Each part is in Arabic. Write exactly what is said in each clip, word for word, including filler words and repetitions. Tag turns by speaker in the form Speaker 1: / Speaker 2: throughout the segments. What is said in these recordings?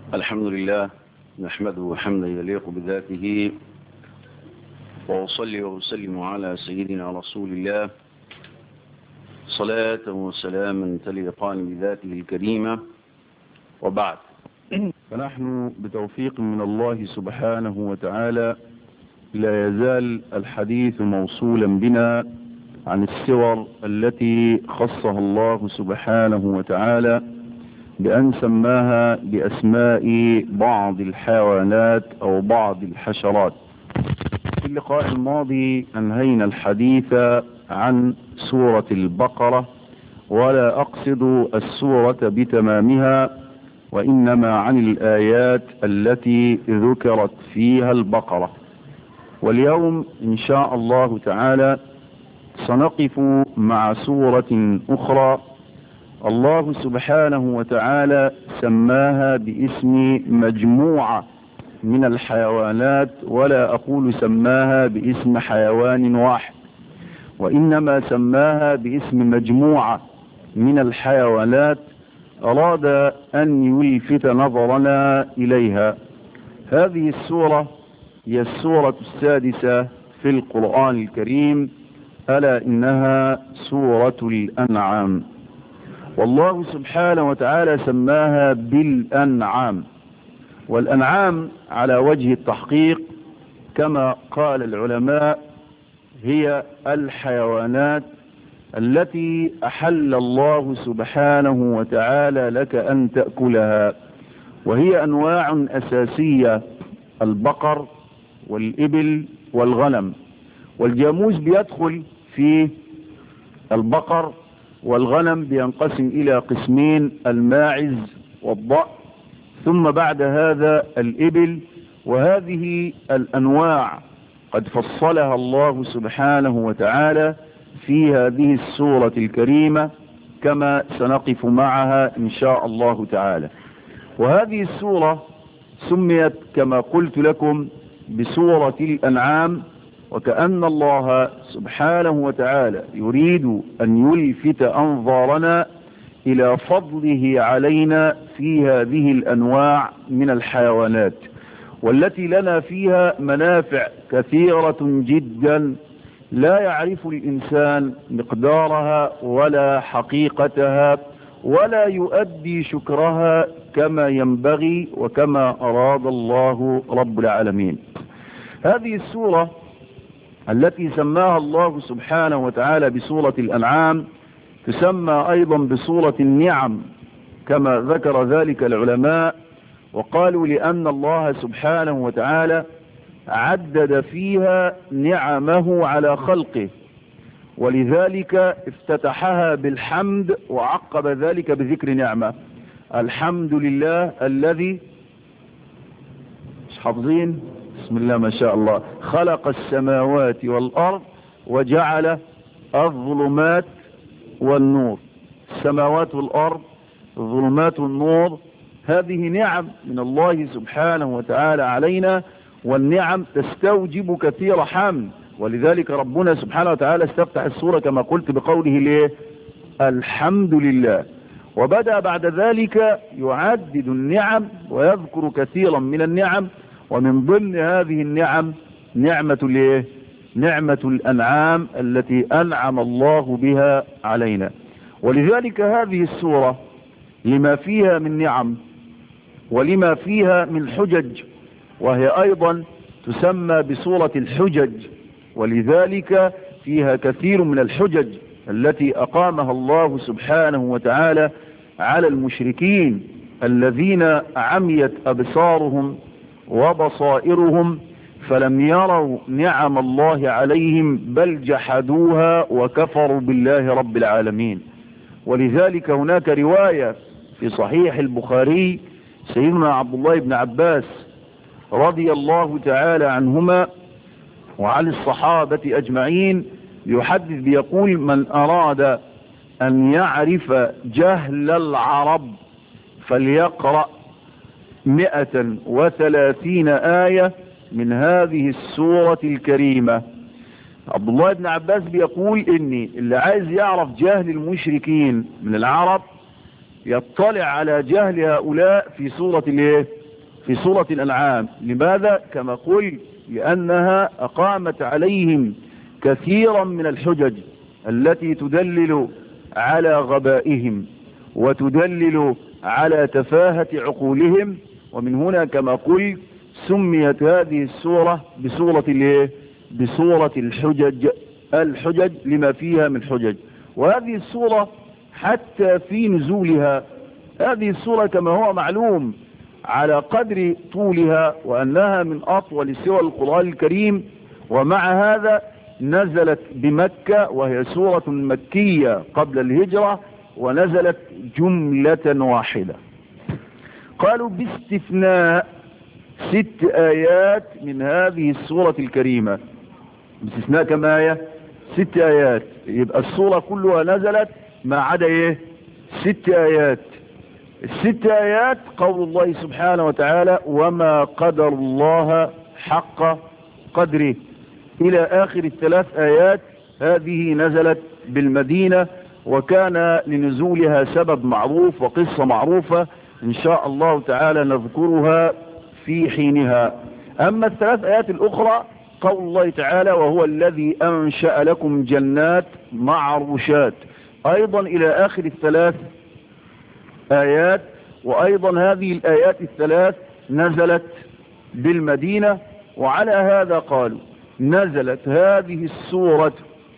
Speaker 1: الحمد لله نحمده حمدا يليق بذاته، وأصلي وأسلم على سيدنا رسول الله صلاة وسلاما تليقان بذاته الكريمة، وبعد.
Speaker 2: فنحن بتوفيق من الله سبحانه وتعالى لا يزال الحديث موصولا بنا عن السور التي خصها الله سبحانه وتعالى بأن سماها بأسماء بعض الحيوانات أو بعض الحشرات. في اللقاء الماضي أنهينا الحديث عن سورة البقرة، ولا أقصد السورة بتمامها، وإنما عن الآيات التي ذكرت فيها البقرة. واليوم إن شاء الله تعالى سنقف مع سورة أخرى الله سبحانه وتعالى سماها باسم مجموعة من الحيوانات، ولا أقول سماها باسم حيوان واحد، وإنما سماها باسم مجموعة من الحيوانات أراد أن يلفت نظرنا إليها. هذه السورة هي السورة السادسة في القرآن الكريم، ألا إنها سورة الأنعام. والله سبحانه وتعالى سماها بالأنعام، والأنعام على وجه التحقيق كما قال العلماء هي الحيوانات التي أحل الله سبحانه وتعالى لك أن تأكلها، وهي أنواع أساسية: البقر والإبل والغنم. والجاموس بيدخل في البقر، والغنم بينقسم إلى قسمين: الماعز والضأن، ثم بعد هذا الإبل. وهذه الأنواع قد فصلها الله سبحانه وتعالى في هذه السورة الكريمة كما سنقف معها إن شاء الله تعالى. وهذه السورة سميت كما قلت لكم بسورة الأنعام، وكأن الله سبحانه وتعالى يريد أن يلفت أنظارنا إلى فضله علينا في هذه الأنواع من الحيوانات، والتي لنا فيها منافع كثيرة جدا لا يعرف الإنسان مقدارها ولا حقيقتها، ولا يؤدي شكرها كما ينبغي وكما أراد الله رب العالمين. هذه السورة التي سماها الله سبحانه وتعالى بسورة الأنعام تسمى أيضا بسورة النعم كما ذكر ذلك العلماء، وقالوا لأن الله سبحانه وتعالى عدد فيها نعمه على خلقه، ولذلك افتتحها بالحمد وعقب ذلك بذكر نعمة. الحمد لله الذي مش حافظين بسم الله ما شاء الله خلق السماوات والأرض وجعل الظلمات والنور. السماوات والأرض، الظلمات والنور، هذه نعم من الله سبحانه وتعالى علينا، والنعم تستوجب كثير حمد. ولذلك ربنا سبحانه وتعالى استفتح السورة كما قلت بقوله ليه الحمد لله، وبدأ بعد ذلك يعدد النعم ويذكر كثيرا من النعم، ومن ضمن هذه النعم نعمة الايه نعمة الأنعام التي أنعم الله بها علينا. ولذلك هذه السورة لما فيها من نعم ولما فيها من حجج، وهي أيضا تسمى بسورة الحجج، ولذلك فيها كثير من الحجج التي أقامها الله سبحانه وتعالى على المشركين الذين عميت أبصارهم وبصائرهم فلم يروا نعم الله عليهم، بل جحدوها وكفروا بالله رب العالمين. ولذلك هناك رواية في صحيح البخاري سيدنا عبد الله بن عباس رضي الله تعالى عنهما وعن الصحابة أجمعين يحدث بيقول: من أراد أن يعرف جهل العرب فليقرأ مئة وثلاثين آية من هذه السورة الكريمة. عبد الله بن عباس بيقول إني اللي عايز يعرف جهل المشركين من العرب يطلع على جهل هؤلاء في سورة الايه في سورة الأنعام. لماذا؟ كما قلت لأنها أقامت عليهم كثيرا من الحجج التي تدلل على غبائهم وتدلل على تفاهة عقولهم. ومن هنا كما قلت سميت هذه السورة بسورة الايه بسورة الحجج الحجج لما فيها من حجج. وهذه السورة حتى في نزولها، هذه السورة كما هو معلوم على قدر طولها وأنها من أطول سور القرآن الكريم، ومع هذا نزلت بمكة وهي سورة مكية قبل الهجرة، ونزلت جملة واحدة. قالوا باستثناء ست آيات من هذه السورة الكريمة. باستثناء كم آية؟ ست آيات. يبقى السورة كلها نزلت ما عدا ايه؟ ست آيات. الست آيات قول الله سبحانه وتعالى وما قدر الله حق قدره إلى آخر الثلاث آيات. هذه نزلت بالمدينة، وكان لنزولها سبب معروف وقصة معروفة إن شاء الله تعالى نذكرها في حينها. أما الثلاث آيات الأخرى قول الله تعالى وهو الذي أنشأ لكم جنات معروشات، أيضا إلى آخر الثلاث آيات. وأيضا هذه الآيات الثلاث نزلت بالمدينة. وعلى هذا قالوا نزلت هذه السورة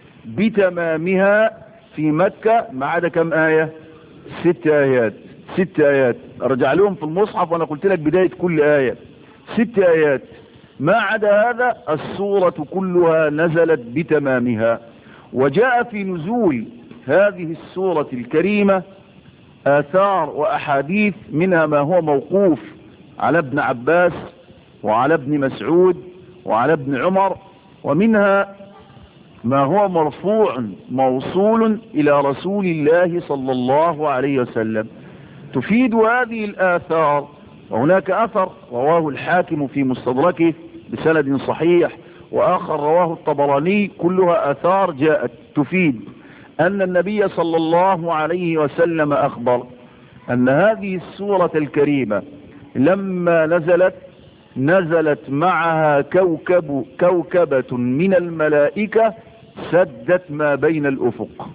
Speaker 2: بتمامها في مكة ما عدا كم آية؟ ست آيات. ست آيات ارجع لهم في المصحف وانا قلت لك بداية كل آية ست آيات. ما عدا هذا السورة كلها نزلت بتمامها. وجاء في نزول هذه السورة الكريمة آثار وأحاديث، منها ما هو موقوف على ابن عباس وعلى ابن مسعود وعلى ابن عمر، ومنها ما هو مرفوع موصول إلى رسول الله صلى الله عليه وسلم. تفيد هذه الآثار، وهناك أثر رواه الحاكم في مستدركه بسند صحيح، وآخر رواه الطبراني، كلها آثار جاءت تفيد أن النبي صلى الله عليه وسلم أخبر أن هذه السورة الكريمة لما نزلت نزلت معها كوكب كوكبة من الملائكة سدت ما بين الأفق.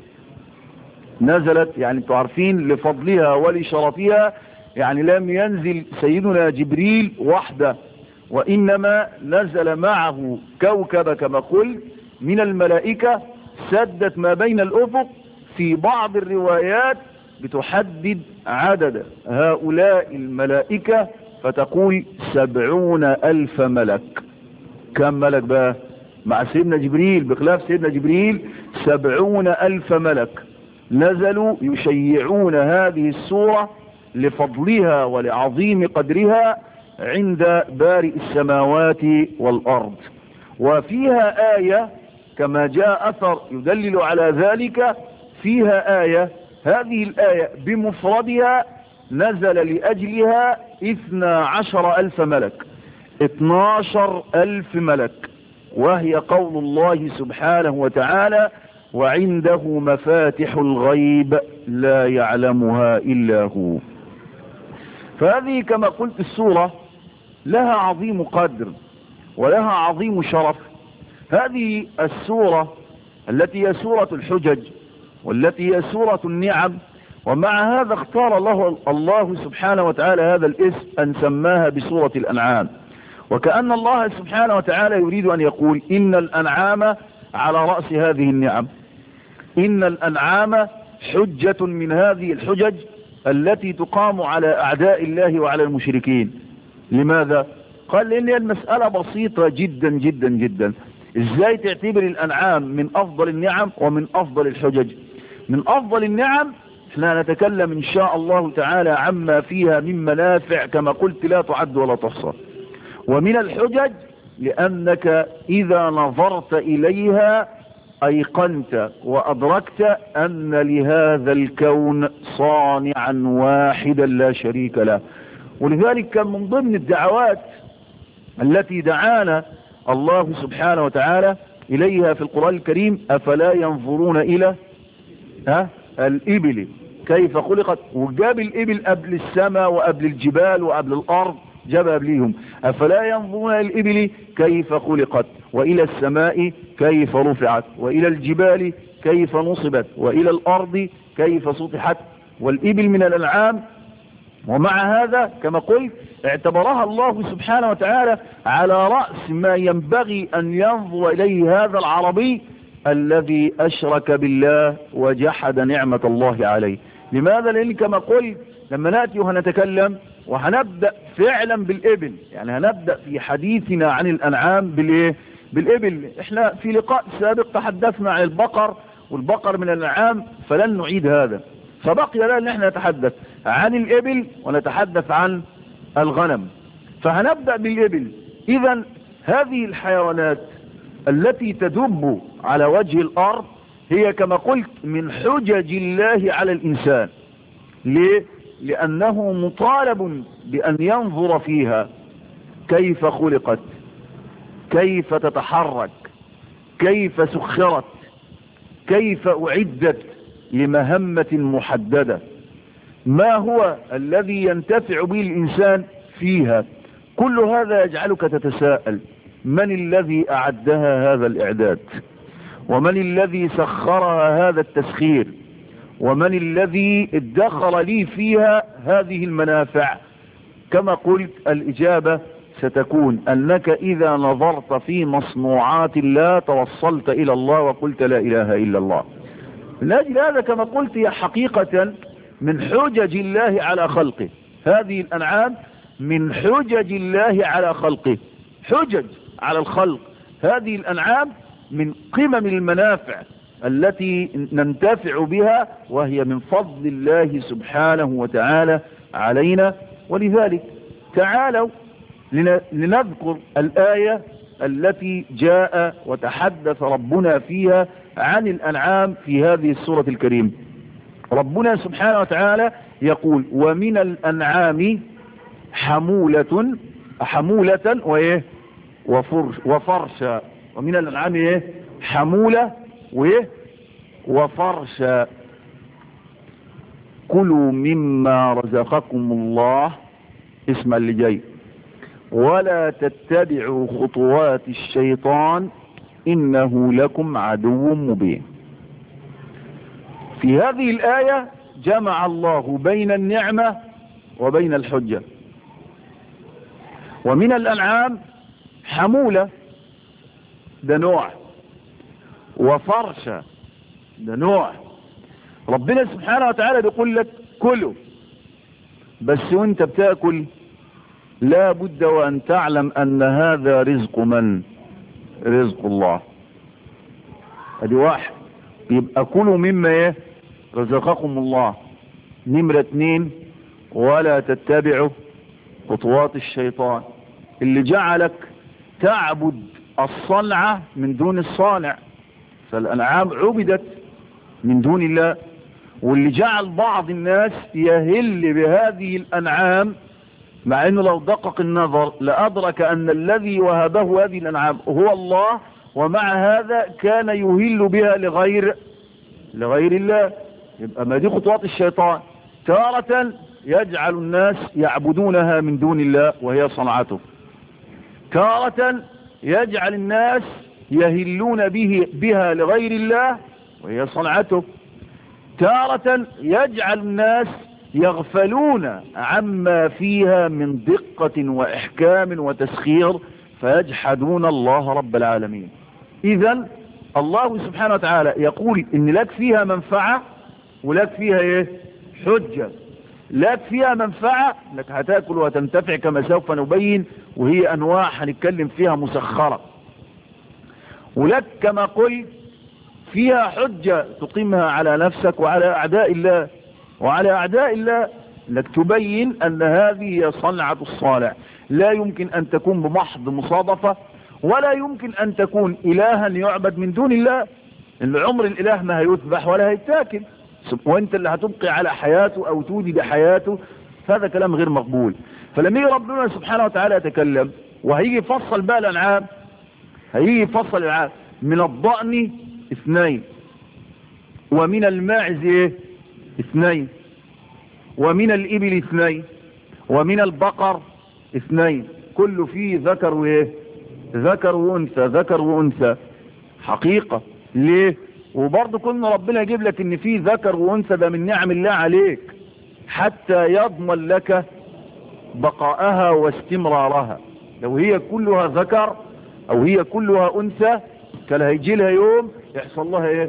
Speaker 2: نزلت يعني تعرفين لفضلها ولشرفها، يعني لم ينزل سيدنا جبريل وحده، وإنما نزل معه كوكب كما قلت من الملائكة سدت ما بين الأفق. في بعض الروايات بتحدد عدد هؤلاء الملائكة فتقول سبعون ألف ملك. كم ملك بقى مع سيدنا جبريل بخلاف سيدنا جبريل؟ سبعون ألف ملك نزلوا يشيعون هذه السورة لفضلها ولعظيم قدرها عند بارئ السماوات والأرض. وفيها آية كما جاء أثر يدلل على ذلك، فيها آية هذه الآية بمفردها نزل لأجلها اثنا عشر ألف ملك، اثناشر ألف ملك، وهي قول الله سبحانه وتعالى وعنده مفاتح الغيب لا يعلمها إلا هو. فهذه كما قلت السورة لها عظيم قدر ولها عظيم شرف. هذه السورة التي هي سورة الحجج والتي هي سورة النعم، ومع هذا اختار الله, الله سبحانه وتعالى هذا الاسم أن سماها بسورة الأنعام، وكأن الله سبحانه وتعالى يريد أن يقول إن الأنعام على رأس هذه النعم، إن الأنعام حجة من هذه الحجج التي تقام على أعداء الله وعلى المشركين. لماذا؟ قال لأن المسألة بسيطة جدا جدا جدا. إزاي تعتبر الأنعام من أفضل النعم ومن أفضل الحجج؟ من أفضل النعم احنا نتكلم إن شاء الله تعالى عما فيها من منافع كما قلت لا تعد ولا تحصى. ومن الحجج لأنك إذا نظرت إليها أيقنت وأدركت أن لهذا الكون صانعا واحدا لا شريك له. ولذلك كان من ضمن الدعوات التي دعانا الله سبحانه وتعالى إليها في القرآن الكريم أفلا ينظرون إلى ها الإبل كيف خلقت، وجاب الإبل قبل السماء وقبل الجبال وقبل الأرض، جاب قبليهم. أفلا ينظرون إلى الإبل كيف خلقت، وإلى السماء كيف رفعت، وإلى الجبال كيف نصبت، وإلى الأرض كيف سطحت. والإبل من الأنعام، ومع هذا كما قلت اعتبرها الله سبحانه وتعالى على رأس ما ينبغي أن ينظر إليه هذا العربي الذي أشرك بالله وجحد نعمة الله عليه. لماذا؟ لأن كما قلت لما نأتي وهنتكلم وهنبدأ فعلا بالإبل، يعني هنبدأ في حديثنا عن الأنعام بالإيه؟ بالإبل. احنا في لقاء سابق تحدثنا عن البقر، والبقر من الأنعام، فلن نعيد هذا. فبقي لنا ان احنا نتحدث عن الإبل ونتحدث عن الغنم. فهنبدأ بالإبل. إذن هذه الحيوانات التي تدب على وجه الأرض هي كما قلت من حجج الله على الإنسان. ليه؟ لأنه مطالب بأن ينظر فيها كيف خلقت، كيف تتحرك، كيف سخرت، كيف أعدت لمهمة محددة، ما هو الذي ينتفع به الإنسان فيها. كل هذا يجعلك تتساءل من الذي أعدها هذا الإعداد، ومن الذي سخرها هذا التسخير، ومن الذي ادخر لي فيها هذه المنافع. كما قلت الإجابة ستكون أنك إذا نظرت في مصنوعات الله توصلت إلى الله وقلت لا إله إلا الله. لأجل هذا كما قلت هي حقيقة من حجج الله على خلقه. هذه الأنعام من حجج الله على خلقه، حجج على الخلق. هذه الأنعام من قمم المنافع التي ننتفع بها، وهي من فضل الله سبحانه وتعالى علينا. ولذلك تعالوا لنذكر الآية التي جاء وتحدث ربنا فيها عن الأنعام في هذه السورة الكريمة. ربنا سبحانه وتعالى يقول ومن الأنعام حمولة حمولة وإيه وفرش وفرشا. ومن الأنعام إيه حمولة وإيه وفرشا. كلوا مما رزقكم الله، اسم اللي جاي، ولا تتبعوا خطوات الشيطان إنه لكم عدو مبين. في هذه الآية جمع الله بين النعمة وبين الحجة. ومن الأنعام حمولة، ده نوع، وفرشة، ده نوع. ربنا سبحانه وتعالى بيقول لك كله، بس وانت بتاكل لا بد وأن تعلم أن هذا رزق من؟ رزق الله. ادي واحد، يبقى كلوا مما ايه رزقكم الله. نمرة اتنين ولا تتبعوا خطوات الشيطان اللي جعلك تعبد الصنعة من دون الصانع، فالأنعام عبدت من دون الله. واللي جعل بعض الناس يهل بهذه الأنعام، مع انه لو دقق النظر لأدرك أن الذي وهبه هذه الأنعام هو الله، ومع هذا كان يهل بها لغير لغير الله. يبقى ما دي خطوات الشيطان. تارة يجعل الناس يعبدونها من دون الله وهي صنعته، تارة يجعل الناس يهلون به بها لغير الله وهي صنعته، تارة يجعل الناس يغفلون عما فيها من دقة وإحكام وتسخير فيجحدون الله رب العالمين. إذن الله سبحانه وتعالى يقول إن لك فيها منفعة ولك فيها إيه حجة. لك فيها منفعة انك هتاكل وتنتفع كما سوف نبين، وهي أنواع هنتكلم فيها مسخرة. ولك كما قلت فيها حجة تقيمها على نفسك وعلى أعداء الله وعلى أعداء الله، لك تبين أن هذه هي صنعة الصالح. لا يمكن أن تكون بمحض مصادفة، ولا يمكن أن تكون إلها يعبد من دون الله، إن عمر الإله ما هيذبح ولا هيتاكل، وانت اللي هتبقي على حياته أو تودي بحياته، فهذا كلام غير مقبول. فلما يجي ربنا سبحانه وتعالى يتكلم وهيجي يفصل بقى الأنعام، هيجي يفصل الأنعام من الضأن اثنين، ومن الماعز ايه اثنين، ومن الإبل اثنين، ومن البقر اثنين، كل فيه ذكر وايه؟ ذكر وانثى، ذكر وانثى حقيقة. ليه؟ وبرضه كنا ربنا يجيب لك ان فيه ذكر وانثى، ده من نعم الله عليك حتى يضمن لك بقاءها واستمرارها. لو هي كلها ذكر او هي كلها انثى كان هيجي لها يوم يحصل لها ايه؟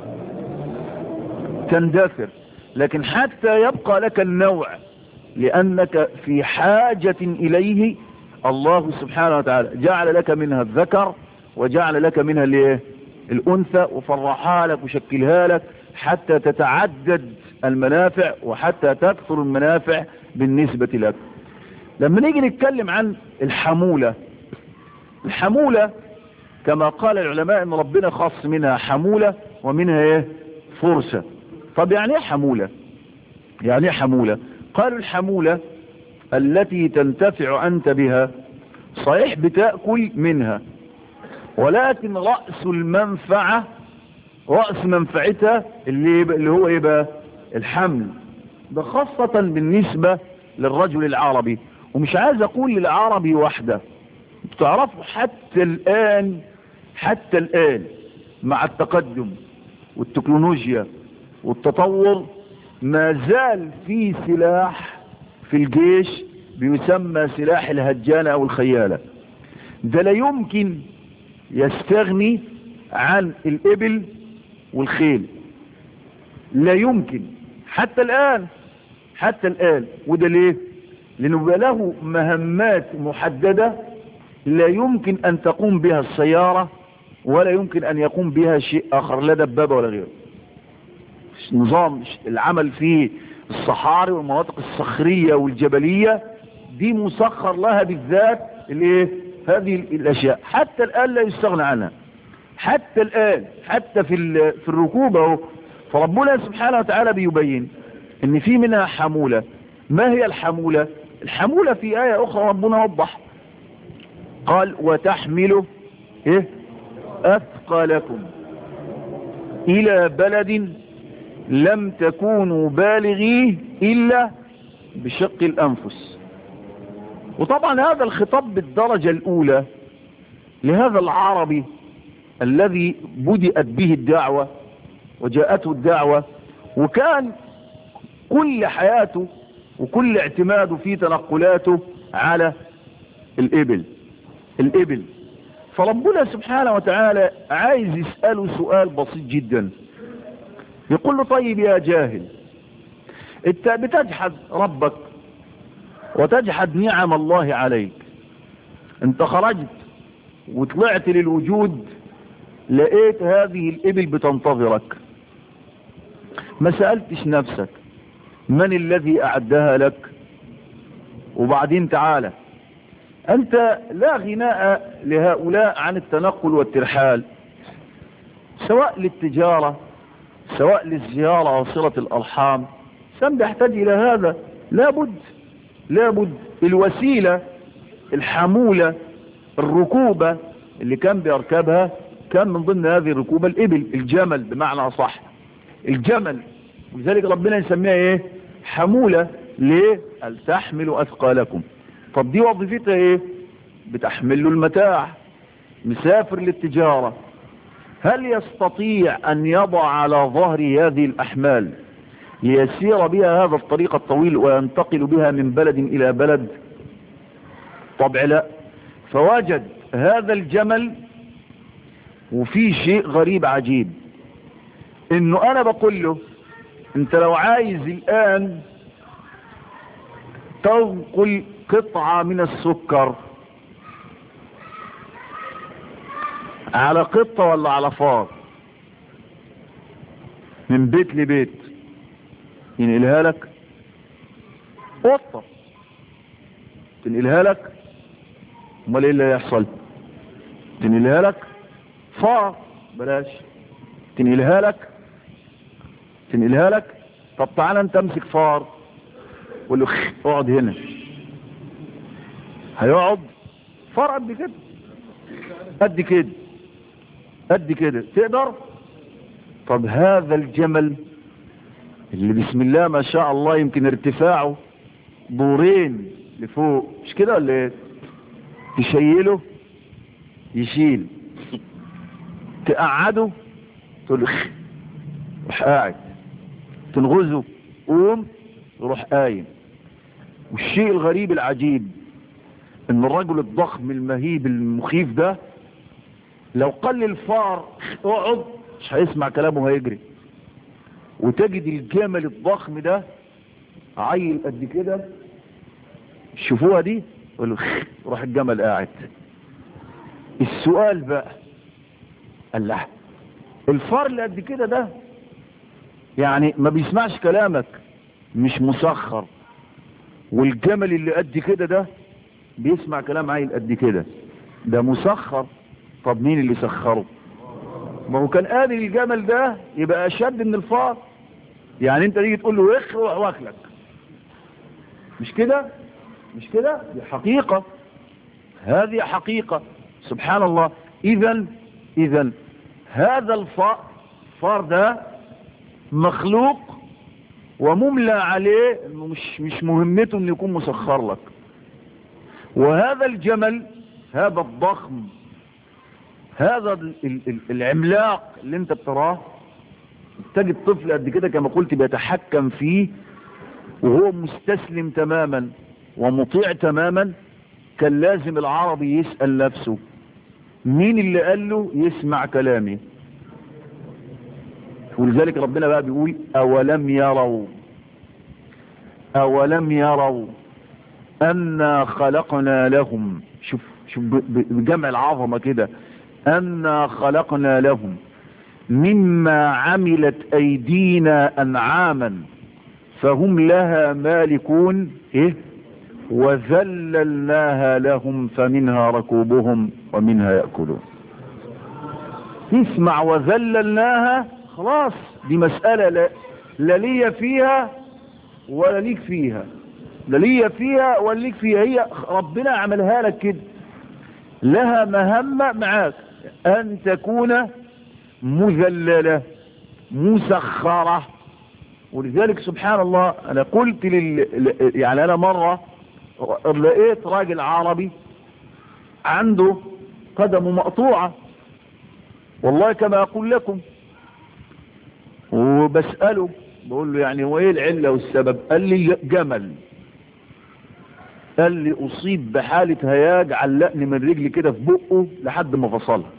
Speaker 2: تندثر. لكن حتى يبقى لك النوع لانك في حاجة اليه، الله سبحانه وتعالى جعل لك منها الذكر وجعل لك منها الايه؟ الانثى، وفرحها لك وشكلها لك حتى تتعدد المنافع وحتى تكثر المنافع بالنسبة لك. لما نيجي نتكلم عن الحمولة، الحمولة كما قال العلماء ان ربنا خص منها حمولة ومنها ايه؟ فرسة. طب يعني ايه حمولة؟ يعني ايه حمولة؟ قالوا الحمولة التي تنتفع انت بها، صحيح بتأكل منها، ولكن رأس المنفعة، رأس منفعتها اللي, اللي هو ايه بقى؟ الحمل. ده خاصة بالنسبة للرجل العربي، ومش عايز اقول للعربي وحده. تعرفوا حتى الآن، حتى الآن مع التقدم والتكنولوجيا والتطور ما زال في سلاح في الجيش بيسمى سلاح الهجانة او الخيالة. ده لا يمكن يستغني عن الإبل والخيل، لا يمكن حتى الآن، حتى الآن. وده ليه؟ لأنه بقى له مهمات محددة لا يمكن أن تقوم بها السيارة ولا يمكن أن يقوم بها شيء آخر، لا دبابة ولا غيره. نظام العمل في الصحاري والمناطق الصخرية والجبلية دي مسخر لها بالذات الايه؟ هذه الاشياء. حتى الان لا يستغنى عنها، حتى الان، حتى في في الركوب اهو. فربنا سبحانه وتعالى بيبين ان في منها حمولة. ما هي الحمولة؟ الحمولة في آية اخرى ربنا وضح قال وتحملوا ايه؟ اثقالكم الى بلد لم تكونوا بالغيه الا بشق الانفس. وطبعا هذا الخطاب بالدرجة الاولى لهذا العربي الذي بدأت به الدعوة وجاءته الدعوة، وكان كل حياته وكل اعتماده في تنقلاته على الإبل الإبل فربنا سبحانه وتعالى عايز يسأله سؤال بسيط جدا. يقول له طيب يا جاهل، انت بتجحد ربك وتجحد نعم الله عليك، انت خرجت وطلعت للوجود لقيت هذه الإبل بتنتظرك، ما سألتش نفسك من الذي أعدها لك؟ وبعدين تعالى، أنت لا غناء لهؤلاء عن التنقل والترحال، سواء للتجارة سواء للزيارة وصلة الأرحام، سم يحتاج إلى هذا. لابد لابد الوسيلة الحمولة الركوبة اللي كان بيركبها كان من ضمن هذه الركوبة الإبل، الجمل بمعنى صح، الجمل. ولذلك ربنا يسميها ايه؟ حمولة. ليه؟ قال تحملوا أثقالكم. طب دي وظيفتها ايه؟ بتحمل له المتاع، مسافر للتجارة، هل يستطيع أن يضع على ظهر هذه الأحمال ليسير بها هذا الطريق الطويل وينتقل بها من بلد إلى بلد؟ طبعا لا. فوجد هذا الجمل، وفي شيء غريب عجيب، انه انا بقول له انت لو عايز الان تنقل قطعة من السكر على قطة ولا على فار من بيت لبيت ينقلها لك؟ قطة تنقلها لك؟ امال ايه اللي هيحصل؟ تنقلها لك؟ فار بلاش، تنقلها لك تنقلها لك طب تعالى انت امسك فار قول له اقعد هنا، هيقعد؟ فار قد كده قد كده قد كده تقدر؟ طب هذا الجمل اللي بسم الله ما شاء الله يمكن ارتفاعه دورين لفوق، مش كده ولا ايه؟ تشيله يشيل، تقعده تقول له روح قاعد، تنغزه قوم روح قايم. والشيء الغريب العجيب ان الرجل الضخم المهيب المخيف ده لو قال للفار اقعد مش هيسمع كلامه، هيجري. وتجد الجمل الضخم ده عيل قد كده، شوفوها دي، يقول له روح الجمل قاعد. السؤال بقى، قال له الفار اللي قد كده ده يعني ما بيسمعش كلامك، مش مسخر، والجمل اللي قد كده ده بيسمع كلام عيل قد كده، ده مسخر. طب مين اللي سخره؟ ما هو كان قادر الجمل ده يبقى اشد من الفار. يعني انت تيجي تقول له اخ روح واكلك، مش كده؟ مش كده؟ دي حقيقة، هذه حقيقة. سبحان الله. اذا اذا هذا الفار الفار ده مخلوق ومملى عليه انه مش مش مهمته انه يكون مسخر لك. وهذا الجمل هذا الضخم هذا العملاق اللي انت بتراه، تجد طفل قد كده كما قلت بيتحكم فيه وهو مستسلم تماما ومطيع تماما. كان لازم العربي يسأل نفسه مين اللي قال له يسمع كلامي؟ ولذلك ربنا بقى بيقول أولم يروا أولم يروا أنا خلقنا لهم، شوف شوف بجمع العظمة كده، أنا خلقنا لهم مما عملت أيدينا أنعاما فهم لها مالكون إيه وذللناها لهم فمنها ركوبهم ومنها يأكلون. اسمع وذللناها، خلاص دي مسألة لا, لا لي فيها ولا ليك فيها، لا لي فيها ولا ليك فيها، هي ربنا عملها لك كده. لها مهمة معاك أن تكون مذللة مسخرة. ولذلك سبحان الله أنا قلت لل... يعني أنا مرة لقيت راجل عربي عنده قدمه مقطوعة والله كما أقول لكم، وبسأله بقول له يعني هو ايه العلة والسبب؟ قال لي جمل، قال لي أصيب بحالة هياج علقني من رجلي كده في بقه لحد ما فصلها.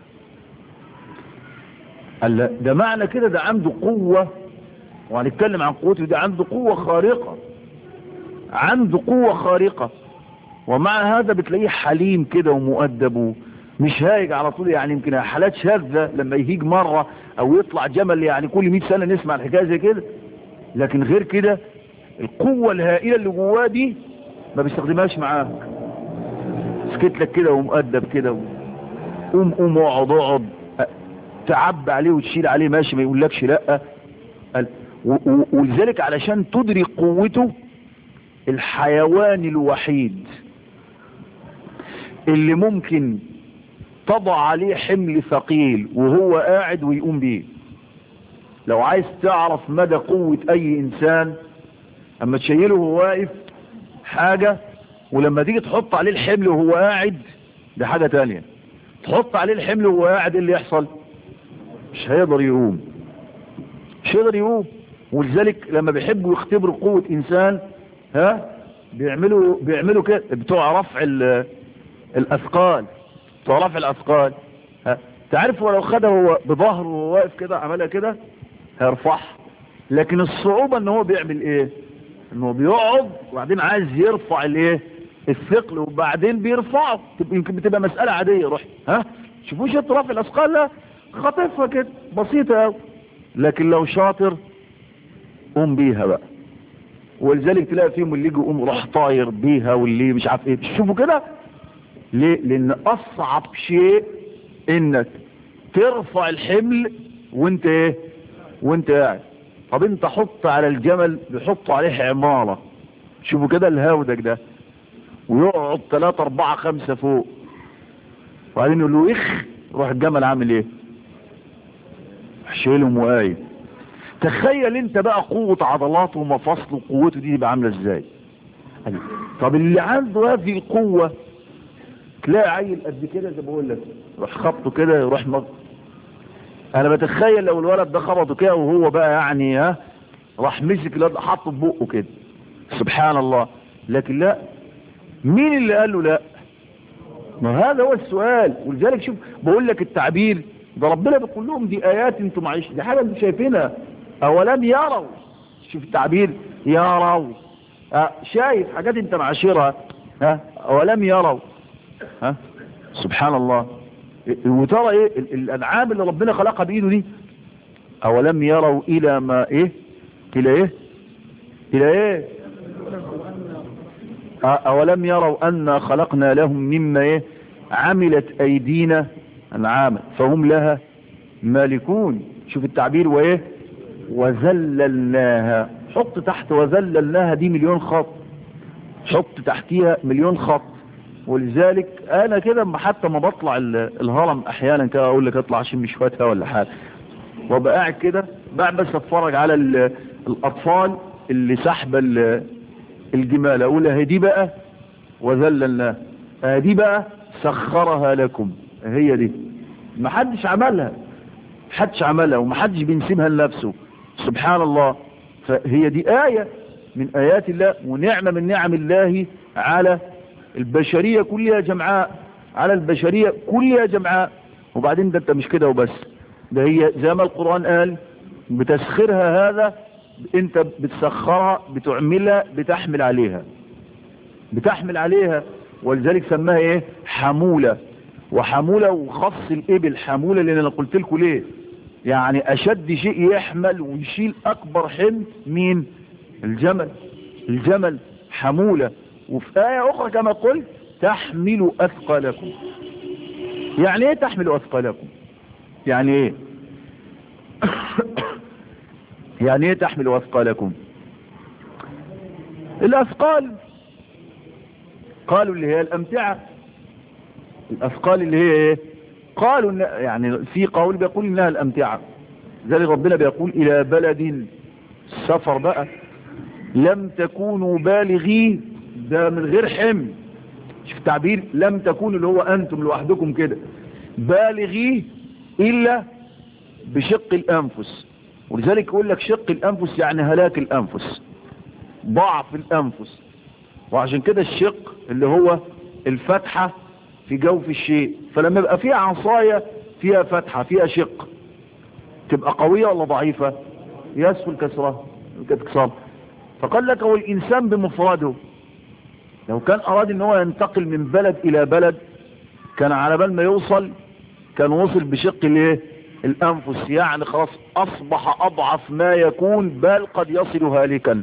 Speaker 2: قال لا ده معنى كده ده عنده قوة، وهنتكلم عن قوته، ده عنده قوة خارقة، عنده قوة خارقة. ومع هذا بتلاقيه حليم كده ومؤدب مش هايج على طول. يعني يمكن حالات شاذة لما يهيج مرة او يطلع جمل يعني كل مئة سنة نسمع الحكاية زي كده، لكن غير كده القوة الهائلة اللي جواه دي ما بيستخدمهاش معاك. سكت لك كده ومؤدب كده، قوم قوم اقعد اقعد، تعب عليه وتشيل عليه ماشي، ما يقولكش لا. ولذلك علشان تدرك قوته، الحيوان الوحيد اللي ممكن تضع عليه حمل ثقيل وهو قاعد ويقوم بيه. لو عايز تعرف مدى قوة اي انسان، اما تشيله وهو واقف حاجة، ولما تيجي تحط عليه الحمل وهو قاعد ده حاجة تانية. تحط عليه الحمل وهو قاعد ايه اللي يحصل؟ مش هيقدر يقوم، مش هيقدر يقوم. ولذلك لما بيحبوا يختبروا قوة انسان ها بيعملوا بيعملوا كده بتوع رفع الاثقال، بتوع رفع الاثقال ها تعرف ولو خدها هو بظهره وهو واقف كده عملها كده هيرفعها. لكن الصعوبة ان هو بيعمل ايه؟ انه بيقعد وبعدين عايز يرفع الايه الثقل وبعدين بيرفعه. يمكن بتبقى مسألة عادية، روح ها شوفوش انت رفع الاثقال لا خطفها كده بسيطة قوي، لكن لو شاطر قوم بيها بقى. ولذلك تلاقي فيهم اللي يجي يقوم راح طاير بيها واللي مش عارف ايه. شوفوا كده ليه؟ لان اصعب شيء انك ترفع الحمل وانت ايه وانت قاعد. طب انت حط على الجمل بيحطوا عليه عمارة، شوفوا كده الهودج ده، ويقعد ثلاثة اربعة خمسة فوق، وبعدين يقول له اخ روح الجمل عامل ايه؟ شيلهم وقايم. تخيل انت بقى قوة عضلاته ومفاصله وقوته دي تبقى عاملة ازاي. طب اللي عنده هذه القوة تلاقي عيل قد كده زي ما بقول لك يروح خبطه كده يروح مض. انا بتخيل لو الولد ده خبطه كده وهو بقى يعني ها راح مسك الولد حطه في بقه كده سبحان الله. لكن لا، مين اللي قال له لا؟ ما هذا هو السؤال. ولذلك شوف بقول لك التعبير ده ربنا بيقول لهم دي ايات انتم معيش، دي حاجه انتم شايفينها. اولم يروا، شوف التعبير يروا، اه شايف حاجات انت معاشرها. ها اولم يروا، ها سبحان الله. وترى ايه الانعام اللي ربنا خلقها بايده دي؟ اولم يروا الى ما ايه الى ايه الى ايه اولم يروا انا خلقنا لهم مما ايه عملت ايدينا انعاما فهم لها مالكون. شوف التعبير وايه وذللناها. حط تحت وذللناها دي مليون خط، حط تحتيها مليون خط. ولذلك انا كده حتى ما بطلع الهرم احيانا كده اقول لك اطلع اشم شويه هوا ولا حاجه، وابقى قاعد كده بقى بس اتفرج على الاطفال اللي سحبه الجمال اقول هي دي بقى وذللناها، دي بقى سخرها لكم، هي دي ما حدش عملها، حدش عملها وما حدش بينسبها لنفسه سبحان الله. فهي دي آية من آيات الله ونعمة من نعم الله على البشرية كلها جمعاء، على البشرية كلها جمعاء. وبعدين ده انت مش كده وبس، ده هي زي ما القرآن قال بتسخرها، هذا انت بتسخرها بتعملها بتحمل عليها بتحمل عليها. ولذلك سماها ايه حمولة. وحمولة وخص الابل حمولة لان انا قلت لكم ليه، يعني اشد شيء يحمل ويشيل اكبر حمل مين؟ الجمل. الجمل حمولة. وفي آية اخرى كما قلت تحمل اثقالكم. يعني ايه تحمل اثقالكم؟ يعني ايه يعني ايه تحمل اثقالكم؟ الاثقال قالوا اللي هي الامتعة. الاثقال اللي هي ايه؟ قالوا يعني في قول بيقول انها الامتعة. ذلك ربنا بيقول الى بلد سفر بقى لم تكونوا بالغيه، ده من غير حمل. شوف التعبير لم تكونوا اللي هو انتم لوحدكم كده بالغيه الا بشق الانفس. ولذلك يقول لك شق الانفس يعني هلاك الانفس، ضعف الانفس. وعشان كده الشق اللي هو الفتحة في جوف الشيء، فلما يبقى فيها عصاية فيها فتحة فيها شق تبقى قوية ولا ضعيفة؟ يسهل كسرها كسرها. فقال لك هو الانسان بمفرده لو كان اراد ان هو ينتقل من بلد الى بلد كان على بال ما يوصل كان وصل بشق الايه الانفس، يعني خلاص اصبح اضعف ما يكون بل قد يصل هالكا.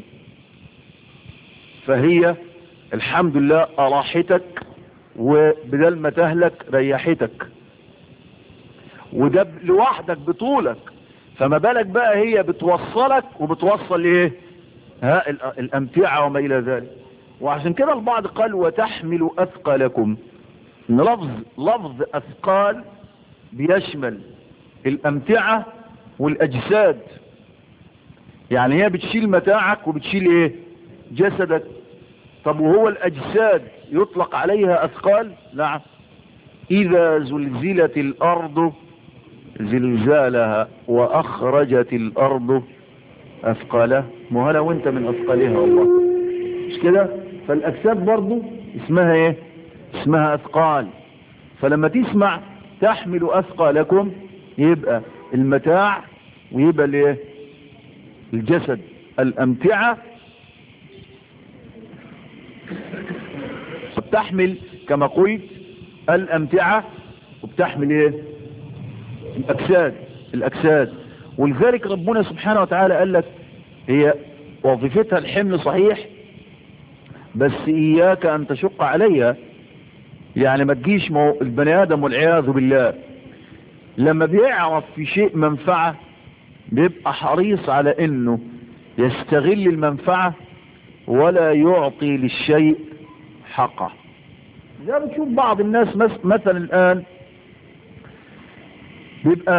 Speaker 2: فهي الحمد لله اراحتك وبدل ما تهلك ريحتك، وده لوحدك بطولك، فما بالك بقى هي بتوصلك وبتوصل ايه ها الامتعة وما الى ذلك. وعشان كده البعض قال وتحمل اثقالكم، ان لفظ لفظ اثقال بيشمل الامتعة والاجساد. يعني هي بتشيل متاعك وبتشيل ايه جسدك. طب وهو الاجساد يطلق عليها اثقال؟ نعم. اذا زلزلت الارض زلزالها واخرجت الارض اثقالها. ما هلا وانت من اثقالها والله مش كده؟ فالاجساد برضو اسمها ايه؟ اسمها اثقال. فلما تسمع تحمل اثقالكم يبقى المتاع ويبقى الايه الجسد. الامتعة بتحمل كما قلت الامتعة وبتحمل ايه الاجساد الاجساد. ولذلك ربنا سبحانه وتعالى قال لك هي وظيفتها الحمل صحيح بس اياك ان تشق عليها. يعني ما تجيش مو البني ادم والعياذ بالله لما بيعرف في شيء منفعة بيبقى حريص على انه يستغل المنفعة ولا يعطي للشيء حقه. زي بتشوف بعض الناس مثلا الان بيبقى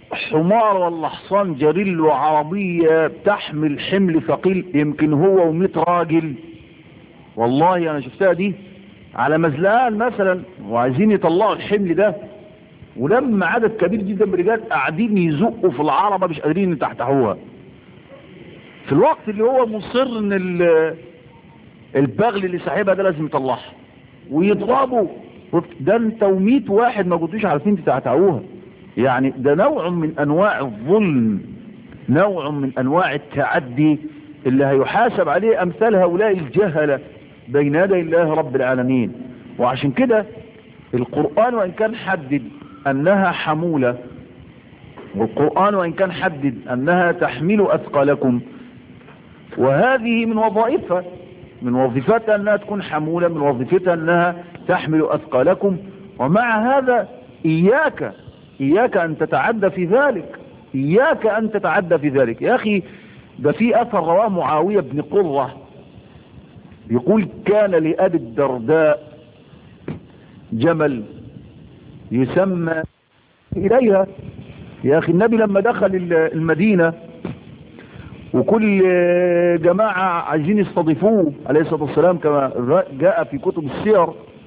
Speaker 2: حمار ولا حصان جريل وعربية بتحمل حمل ثقيل يمكن هو ومئة راجل، والله انا شفتها دي على مزلقان مثلا وعايزين يطلعوا الحمل ده، ولما عدد كبير جدا من الرجال قاعدين يزقوا في العربة مش قادرين يتحتحوها، في الوقت اللي هو مصر ان البغل اللي ساحبها ده لازم يطلعها ويضربوا. ده انت ومئة واحد ما كنتوش عارفين تتحتحوها. يعني ده نوع من انواع الظلم، نوع من انواع التعدي اللي هيحاسب عليه امثال هؤلاء الجهلة بين يدي الله رب العالمين. وعشان كده القرآن وان كان حدد انها حمولة، والقرآن وان كان حدد انها تحمل اثقالكم، وهذه من وظائفها، من وظيفتها انها تكون حمولة، من وظيفتها انها تحمل اثقالكم، ومع هذا اياك اياك ان تتعدى في ذلك، اياك ان تتعدى في ذلك. يا اخي ده في اثر رواه معاوية بن قرة يقول كان لأبي الدرداء جمل يسمى إليها. يا أخي النبي لما دخل المدينة وكل جماعة عايزين يستضيفوه عليه الصلاة والسلام كما جاء في كتب السير،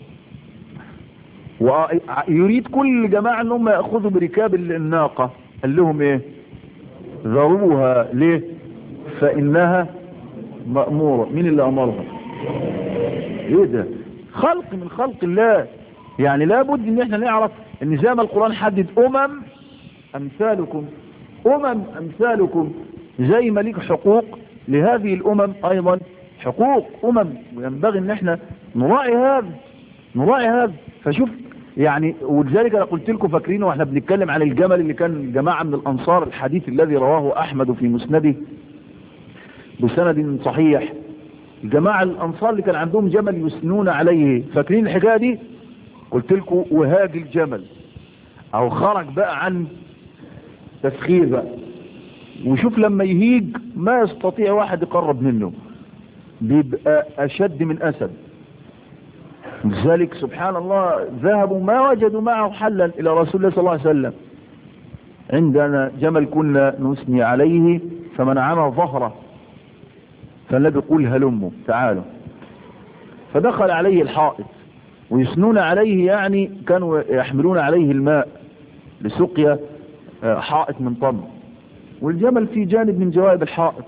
Speaker 2: ويريد كل جماعة انهم يأخذوا بركاب الناقة، قال لهم ايه؟ ذروها. ليه؟ فإنها مأمورة. مين اللي أمرها؟ ايه ده؟ خلق من خلق الله. يعني لابد ان احنا نعرف ان زي ما القرآن حدد امم امثالكم، امم امثالكم، زي ما ليك حقوق لهذه الامم ايضا حقوق امم، وينبغي ان احنا نراعي هذا نراعي هذا. فشوف يعني، ولذلك انا قلت لكم فاكرين واحنا بنتكلم عن الجمل اللي كان جماعة من الانصار، الحديث الذي رواه احمد في مسنده بسند صحيح، الجماعة الانصار اللي كان عندهم جمل يسنون عليه، فاكرين الحكاية دي؟ قلت لكم وهاج الجمل او خرج بقى عن تسخير بقى، وشوف لما يهيج ما يستطيع واحد يقرب منه، بيبقى اشد من اسد. لذلك سبحان الله ذهبوا ما وجدوا معه حلا الى رسول الله صلى الله عليه وسلم. عندنا جمل كنا نثني عليه فمنعنا ظهره، فالنبي يقول هلموا تعالوا، فدخل عليه الحائط ويسنون عليه، يعني كانوا يحملون عليه الماء لسقيا حائط من طم، والجمل في جانب من جوانب الحائط.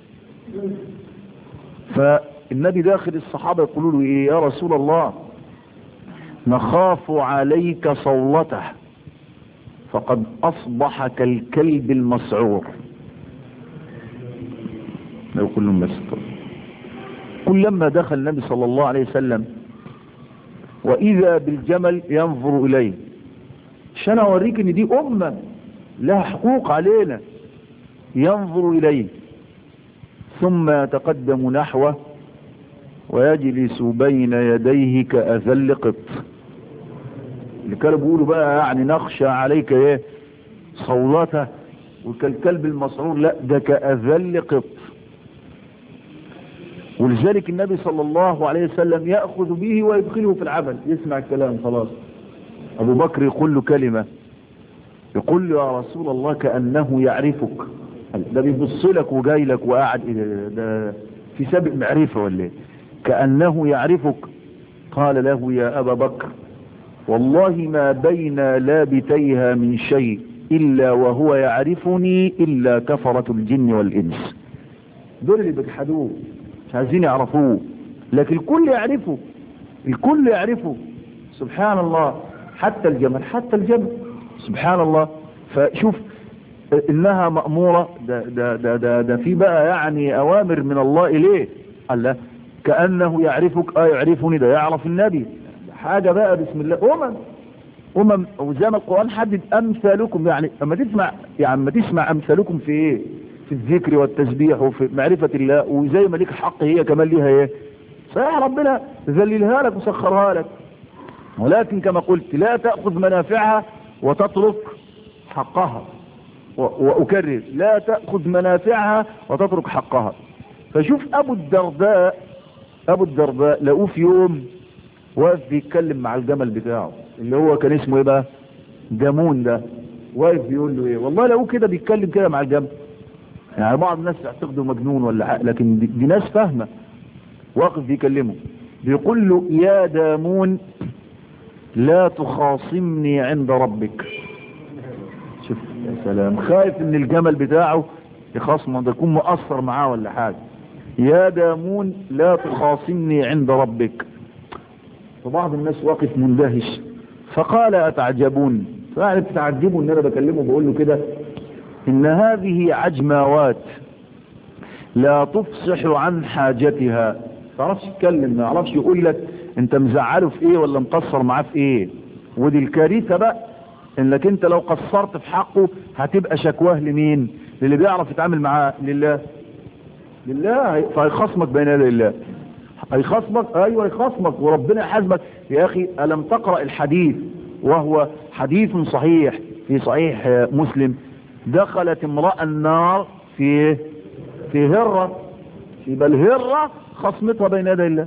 Speaker 2: فالنبي داخل الصحابة يقولوا له ايه يا رسول الله؟ نخاف عليك صولته فقد اصبح كالكلب المسعور. لو كلهم مسكر. كلما دخل النبي صلى الله عليه وسلم واذا بالجمل ينظر اليه، عشان اوريك ان دي امة لها حقوق علينا، ينظر اليه ثم يتقدم نحوه ويجلس بين يديه كأذل قط. اللي كانوا بيقولوا بقى يعني نخشى عليك ايه صولته وكالكلب المسعور، لا ده كأذل قط. ولذلك النبي صلى الله عليه وسلم يأخذ به ويدخله في العمل، يسمع الكلام خلاص. ابو بكر يقول له كلمة، يقول له يا رسول الله كأنه يعرفك، ده بيبص لك وجاي لك وقاعد ده في سابق معرفة ولا ايه؟ كأنه يعرفك. قال له يا أبا بكر والله ما بين لابتيها من شيء إلا وهو يعرفني إلا كفرة الجن والإنس. دول اللي بيجحدوه مش عايزين يعرفوه، لكن الكل يعرفه، الكل يعرفه سبحان الله، حتى الجمل حتى الجمل سبحان الله. فشوف إنها مأمورة، ده, ده, ده, ده, ده في بقى يعني أوامر من الله إليه. قال له كأنه يعرفك، آه يعرفني، ده يعرف النبي حاجة بقى بسم الله. أمم أمم وزي ما القرآن حدد أمثالكم، يعني أما تسمع يعني أما تسمع أمثالكم في إيه؟ في الذكر والتسبيح وفي معرفة الله، وزي ما ليك حق هي كمان ليها إيه؟ صحيح ربنا ذللها لك وسخرها لك، ولكن كما قلت لا تأخذ منافعها وتترك حقها. وأكرر لا تأخذ منافعها وتترك حقها. فشوف أبو الدرداء أبو الدرداء لقوه في يوم واقف بيتكلم مع الجمل بتاعه اللي هو كان اسمه ايه بقى؟ جامون ده. واقف بيقول له ايه؟ والله لو كده بيتكلم كده مع الجمل. يعني بعض الناس تعتقده مجنون ولا حاجه، لكن دي, دي ناس فاهمه. واقف بيكلمه بيقول له يا دامون لا تخاصمني عند ربك. شوف يا سلام، خايف ان الجمل بتاعه يخاصمه، ده يكون مؤثر معاه ولا حاجه. يا دامون لا تخاصمني عند ربك. فبعض الناس واقف مندهش، فقال أتعجبون، فقال تتعجبوا ان انا بكلمه بقول له كده؟ ان هذه عجماوات لا تفصح عن حاجتها. ما تعرفش تتكلم، ما يعرفش يقول لك انت مزعله في ايه ولا مقصر معاه في ايه. ودي الكارثه بقى، انك انت لو قصرت في حقه هتبقى شكواه لمين؟ للي بيعرف يتعامل معاه، لله لله. فهيخصمك بين يدي الله، هيخصمك. ايوه هيخصمك وربنا يحاسبك. يا اخي الم تقرأ الحديث وهو حديث صحيح في صحيح مسلم؟ دخلت امرأة النار في في هرة، يبقى الهرة خصمتها بين يدي الله،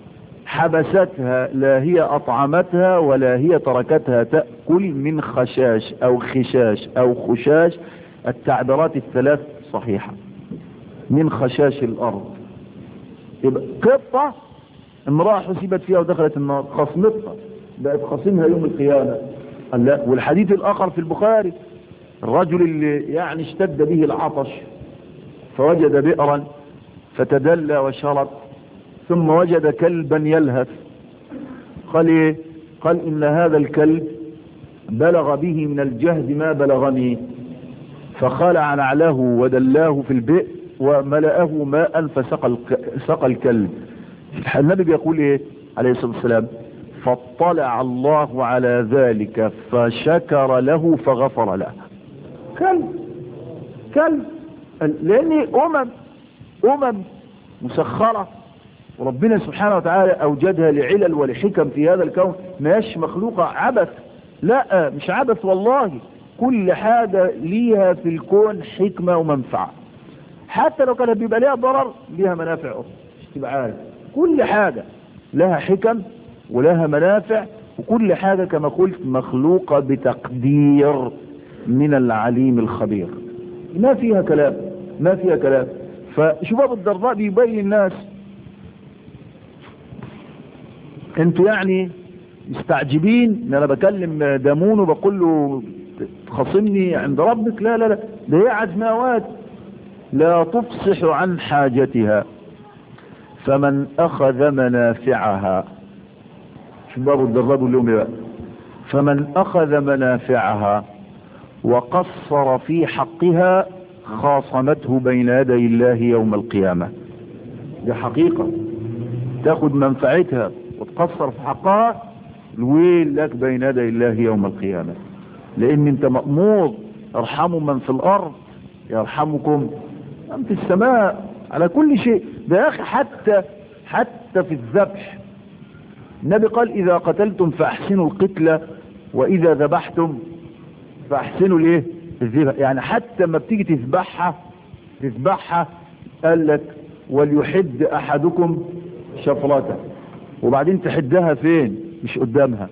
Speaker 2: حبستها، لا هي اطعمتها ولا هي تركتها تأكل من خشاش او خشاش او خشاش، التعبيرات الثلاث صحيحة، من خشاش الارض. يبقى قطة امرأة حسبت فيها ودخلت النار، خصمتها بقت خصمها يوم القيامة. لا. والحديث الاخر في البخاري، الرجل اللي يعني اشتد به العطش فوجد بئرا فتدلى وشرب، ثم وجد كلبا يلهث، قال ايه؟ قال ان هذا الكلب بلغ به من الجهد ما بلغني، فخلع نعله ودلاه في البئر وملأه ماء فسقى سقى الكلب. النبي بيقول ايه عليه الصلاة والسلام؟ فاطلع الله على ذلك فشكر له فغفر له. كلب كلب، لان امم امم مسخرة وربنا سبحانه وتعالى اوجدها لعلل ولحكم في هذا الكون، ماش مخلوقة عبث. لا مش عبث والله، كل حاجة ليها في الكون حكمة ومنفعة، حتى لو كانت بيبقى ليها ضرر ليها منافع اخرى. مش تبقى عارف كل حاجة لها حكم ولها منافع، وكل حاجة كما قلت مخلوقة بتقدير من العليم الخبير، ما فيها كلام ما فيها كلام. فشوف ابو الدرداء بيبين للناس انتوا يعني مستعجبين ان انا بكلم دامون وبقول له تخاصمني عند ربك. لا لا لا، ده هي عجماوات لا تفصح عن حاجتها، فمن اخذ منافعها. شوف ابو الدرداء بيقول لهم ايه؟ فمن اخذ منافعها وقصر في حقها خاصمته بين يدي الله يوم القيامة. دي حقيقة، تاخد منفعتها وتقصر في حقها، الويل لك بين يدي الله يوم القيامة. لان انت مأمور ارحموا من في الارض يرحمكم من في السماء على كل شيء. ده يا اخي حتى حتى في الذبح النبي قال اذا قتلتم فاحسنوا القتلة واذا ذبحتم فاحسنوا الايه؟ الذبح. يعني حتى ما بتيجي تذبحها تذبحها قال لك وليحد احدكم شفرته، وبعدين تحدها فين؟ مش قدامها.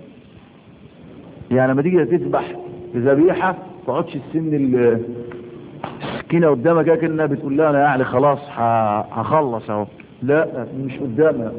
Speaker 2: يعني لما تيجي تذبح ذبيحه ما تقعدش السن السكينه قدامها كده كانها بتقول لها انا يعني خلاص هخلص اهو، لا مش قدامها.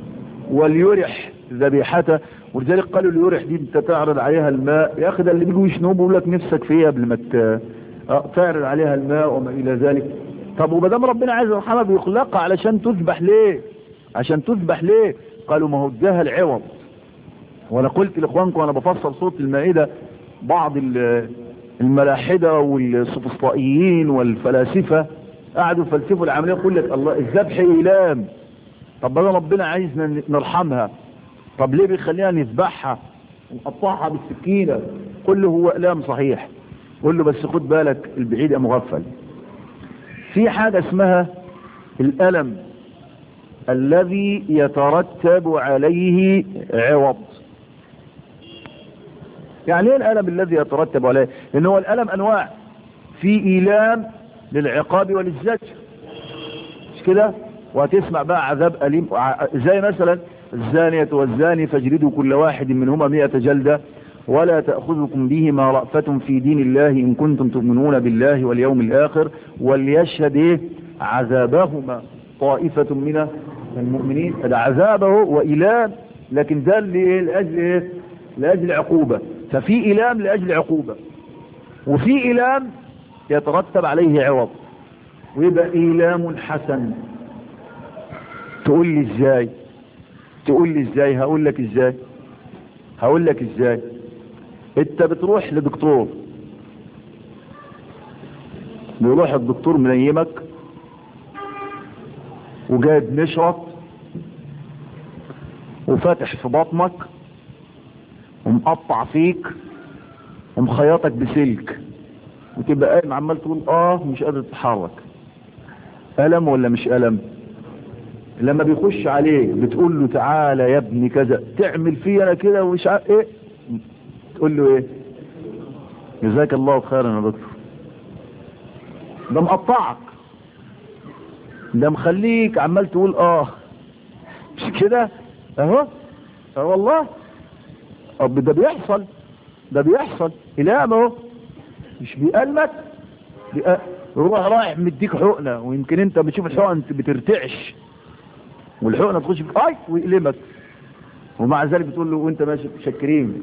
Speaker 2: وليرح ذبيحته، ولذلك قالوا ليرح دي انت تعرض عليها الماء. يا اخي ده اللي بيجوا يشنوه بيقول لك نفسك فيها قبل ما تعرض عليها الماء وما الى ذلك. طب وما دام ربنا عايز يرحمها بيخلقها علشان تذبح ليه؟ عشان تذبح ليه؟ قالوا ما هو اداها العوض. وانا قلت لاخوانكم وانا بفصل سورة المائدة، بعض الملاحدة والسفسطائيين والفلاسفة قعدوا فلسفوا العملية، يقول لك الله الذبح ايلام. طب بدل ربنا عايزنا نرحمها، طب ليه بيخلينا نذبحها ونقطعها بالسكينة؟ قل له هو ايلام صحيح، قل له بس خد بالك البعيد يا مغفل، في حاجة اسمها الألم الذي يترتب عليه عوض. يعني ايه الألم الذي يترتب عليه؟ لأن هو الألم أنواع، في إيلام للعقاب وللزجر، مش كده؟ وهتسمع بقى عذاب أليم، زي مثلا الزانية والزاني فاجلدوا كل واحد منهما مئة جلدة ولا تأخذكم بهما رأفة في دين الله إن كنتم تؤمنون بالله واليوم الآخر وليشهد إيه عذابهما طائفة من المؤمنين. هذا عذابه وإلام، لكن ده اللي لأجل إيه؟ لأجل عقوبة. ففي إلام لأجل عقوبة، وفي إلام يترتب عليه عوض، ويبقى إلام حسن. تقول لي إزاي؟ تقول لي إزاي؟ هقول لك إزاي هقول لك إزاي أنت بتروح لدكتور، بيروح الدكتور منيمك وجايب مشرط وفاتح في بطنك ومقطع فيك ومخيطك بسلك، وتبقى قايم عمال تقول اه مش قادر تتحرك. ألم ولا مش ألم؟ لما بيخش عليك بتقول له تعالى يا ابني كذا، تعمل فيه انا كده ومش عارف ايه، تقول له ايه؟ جزاك الله خيرا يا دكتور. ده مقطعك، ده مخليك عمال تقول اه مش كده اهو. اه والله اب ده بيحصل، ده بيحصل إلام اهو، مش بيألمك بيأ... روح رايح مديك حقنة، ويمكن انت بتشوف الحقنة انت بترتعش والحقنة تخش في اي ويقلمك، ومع ذلك بتقول له وانت ماشي متشكرين.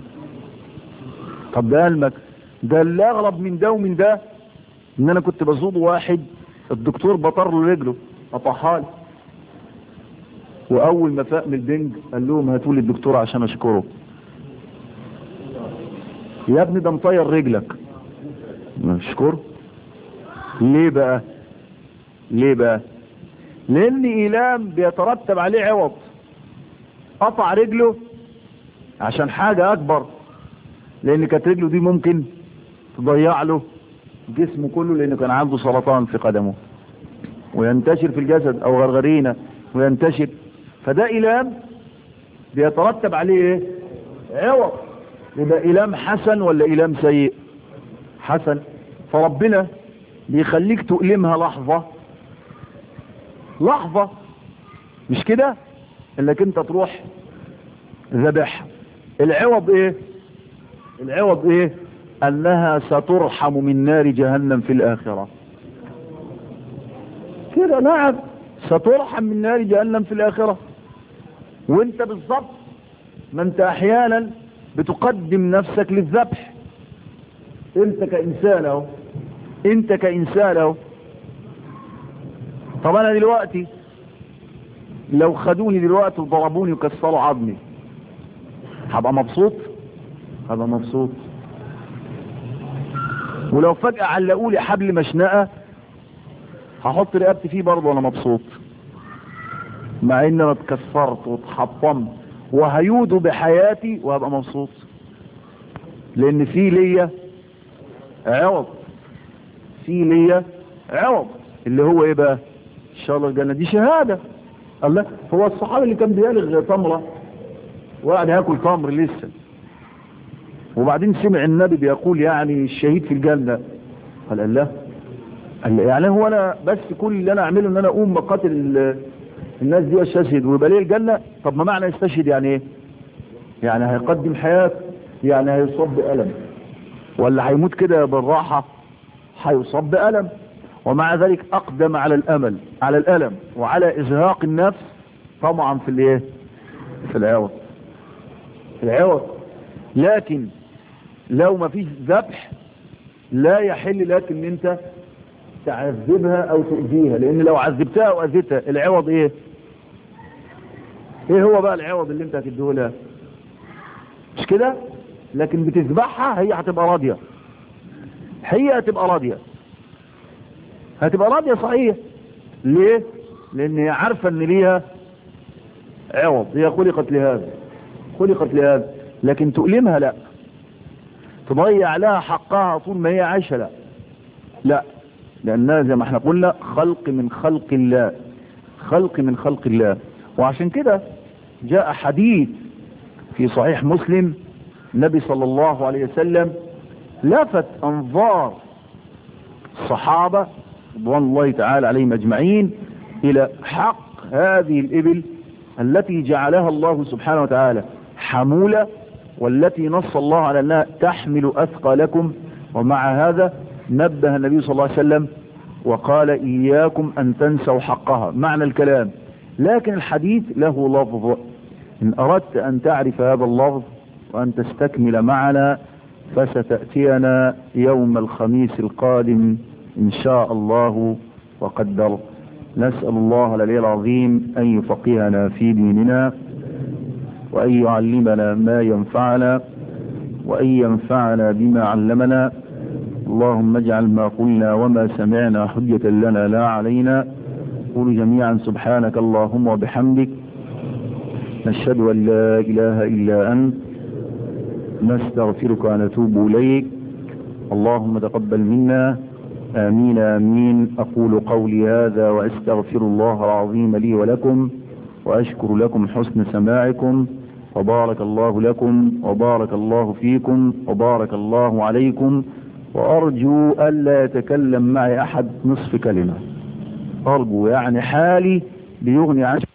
Speaker 2: طب ده ألمك. ده اللي اغرب من ده ومن ده ان انا كنت بزود واحد الدكتور بطر له رجله قطعها لي، واول ما فاق من البنج قال لهم هاتوا لي الدكتور عشان اشكره. يا ابني ده مطير رجلك، اشكره ليه بقى؟ ليه بقى؟ لان إيلام بيترتب عليه عوض. قطع رجله عشان حاجة اكبر، لان كانت رجله دي ممكن تضيع له جسمه كله، لانه كان عنده سرطان في قدمه وينتشر في الجسد او غرغرينة وينتشر. فده إيلام بيترتب عليه ايه؟ عوض. يبقى إيلام حسن ولا إيلام سيء؟ حسن. فربنا بيخليك تؤلمها لحظة لحظة، مش كده؟ انك انت تروح ذبح. العوض ايه؟ العوض ايه؟ انها سترحم من نار جهنم في الاخرة. كده نعم، سترحم من نار جهنم في الاخرة. وانت بالضبط ما انت احيانا بتقدم نفسك للذبح. انت كإنسان اهو، انت كإنسان اهو. طب انا دلوقتي لو خدوني دلوقتي وضربوني وكسروا عظمي هبقى مبسوط؟ هبقى مبسوط. ولو فجأة علقوا لي حبل مشنقة هحط رقبتي فيه برضه وانا مبسوط، مع ان انا اتكسرت واتحطمت وهيودوا بحياتي وهبقى مبسوط، لان في ليا عوض. في ليا عوض اللي هو ايه بقى؟ ان شاء الله الجنة. دي شهادة. الله، هو الصحابي اللي كان بيالغ تمرة وقعد ياكل تمر لسه، وبعدين سمع النبي بيقول يعني الشهيد في الجنة، قال الله، قال يعني هو انا بس كل اللي انا اعمله ان انا اقوم بقاتل الناس دي واستشهد ويبقى ليه الجنة؟ طب ما معنى يستشهد يعني ايه؟ يعني هيقدم حياته، يعني هيصاب بألم، ولا هيموت كده بالراحة؟ هيصاب بألم. ومع ذلك اقدم على الامل، على الالم وعلى ازهاق النفس طمعا في الايه؟ في العوض. في العوض. لكن لو ما فيش ذبح لا يحل لك ان انت تعذبها او تؤذيها، لان لو عذبتها او اذيتها العوض ايه؟ ايه هو بقى العوض اللي انت هتديه لها؟ مش كده؟ لكن بتذبحها هي هتبقى راضية، هي هتبقى راضية، هتبقى راضية صحيح. ليه؟ لان هي عارفة ان ليها عوض، هي خلقت لهذا، خلقت لهذا. لكن تؤلمها لا، تضيع لها حقها طول ما هي عايشة لا لا، لانها زي ما احنا قلنا خلق من خلق الله، خلق من خلق الله. وعشان كده جاء حديث في صحيح مسلم، النبي صلى الله عليه وسلم لفت انظار الصحابة رضوان الله تعالى عليهم اجمعين الى حق هذه الابل التي جعلها الله سبحانه وتعالى حمولة والتي نص الله على أنها تحمل أثقالكم، ومع هذا نبه النبي صلى الله عليه وسلم وقال إياكم أن تنسوا حقها، معنى الكلام. لكن الحديث له لفظ، إن أردت أن تعرف هذا اللفظ وأن تستكمل معنا فستأتينا يوم الخميس القادم إن شاء الله وقدر. نسأل الله العلي العظيم أن يفقهنا في ديننا، وأن يعلمنا ما ينفعنا، وأن ينفعنا بما علمنا. اللهم اجعل ما قلنا وما سمعنا حجة لنا لا علينا. قولوا جميعا سبحانك اللهم وبحمدك، نشهد أن لا إله إلا أنت، نستغفرك ونتوب إليك. اللهم تقبل منا، آمين آمين. أقول قولي هذا وأستغفر الله العظيم لي ولكم، وأشكر لكم حسن سماعكم، وبارك الله لكم وبارك الله فيكم وبارك الله عليكم. وأرجو ألا يتكلم معي أحد نصف كلمة، أرجو، يعني حالي بيغني عن